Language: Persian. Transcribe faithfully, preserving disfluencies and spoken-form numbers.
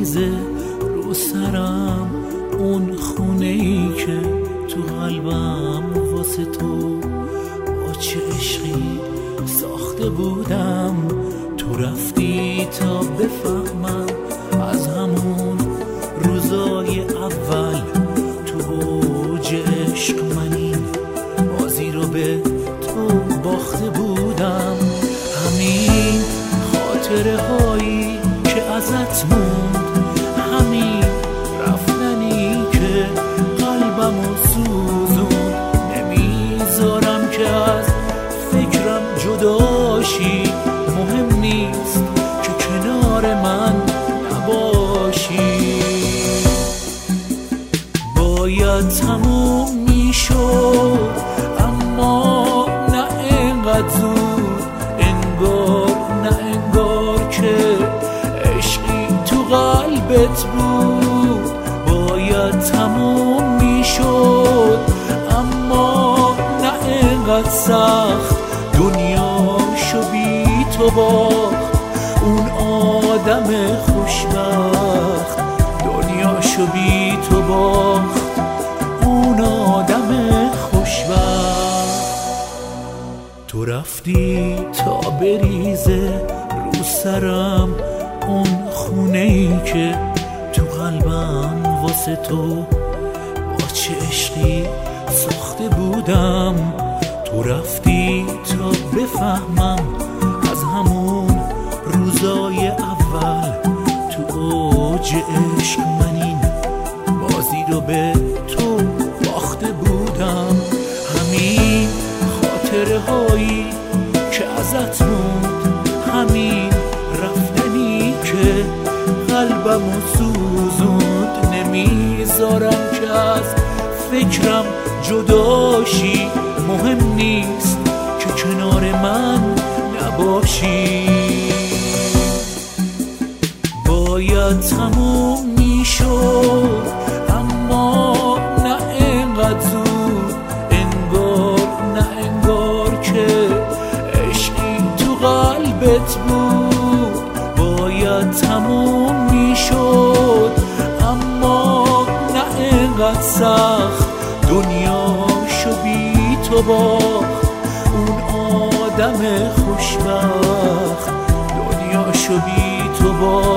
بریزه رو سرم اون خونه ای که تو قلبم واسه تو با چه عشقی ساخته بودم. تو رفتی تا بفهمم از همون روزای اول تو اوج عشق منی بازی رو به تو باخته بودم. همین خاطره هایی که ازت موند، همین رفتنی که قلبمو سوزوند، نمیذارم که از فکرم جداشی. مهم نیست که کنار من نباشی. باید تموم میشد اما نه اینقدر زود، انگار نه انگار که عشقی تو قلبت بود. باید تموم میشد اما نه اینقدر سخت، دنیاشو بی تو باخت اون آدم خوشبخت. دنیاشو بی تو باخت اون آدم خوشبخت. تو رفتی تا بریزه رو سرم اون خونه ای که تو قلبم واسه تو با چه عشقی ساخته بودم. تو رفتی تا بفهمم از همون روزای اول تو اوج عشق من این بازی رو به تو باخته بودم. همین خاطره هایی که ازت موند، همین رفتنی که قلبمو سوزوند، نمیذارم که از فکرم جداشی. مهم نیست که کنار من نباشی. باید تموم میشد اما نه اینقدر زود، انگار نه انگار که عشقی تو قلبت بود. باید تموم میشد اما نه اینقدر سخت، دنیاشو بی تو باخت اون آدم خوشبخت. دنیاشو بی تو باخت